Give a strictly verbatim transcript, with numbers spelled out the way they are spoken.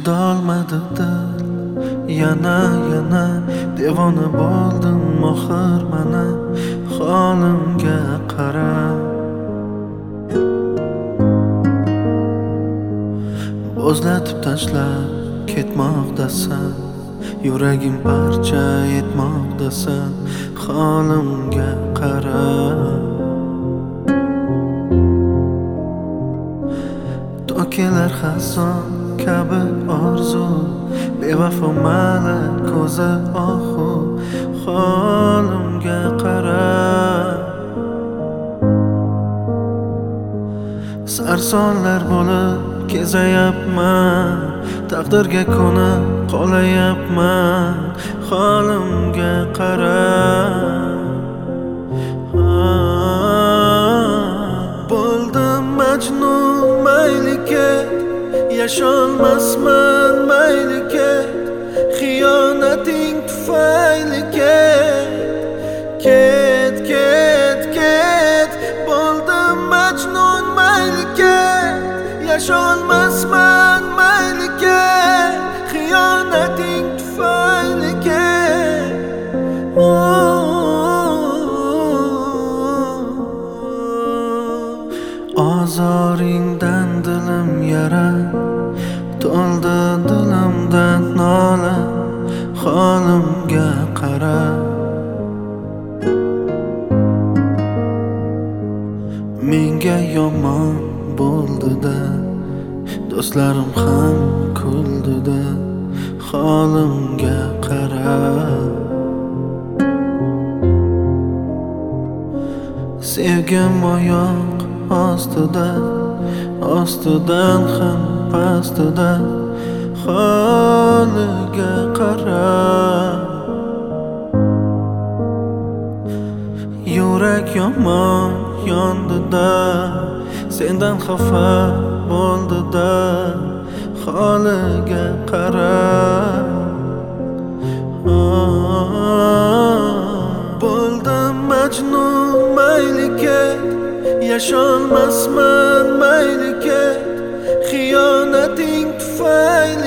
chidolmadi dil. Yana yana devona bo'ldim oxir mana holimga qarab. O'zlatib tashlab ketmoqdasan, yuragim parcha etmoqdasan holimga qarab. To'kilar xazon kabi orzu, bevafo malak ko'zi ohu holimga qarab. Sarsonlar bo'lib kezayapman, taqdirga ko'nib qolayapman holimga qarab. Bo'ldim majnun mayli ket, yasholmasman mayli ket, xiyonating tufayli ket. Ket, ket, ket, bo'ldim majnun mayli ket, yasholmasman mayli ket, xiyonating tufayli ket. Ozoringdan dilim yara, to'ldi dilimdan nola holimga qarab. Menga yomon bo'ldi-da, do'stlarim ham kuldi-da holimga qarab. Sevgim oyoq ostida, ostidan ham pastida holiga qarab. Yurak yomon yondida, sendan xafa bo'ldi-da holiga qarab. Bo'ldim majnun mayli ket, yasholmasman mayli ket, xiyonating tufayli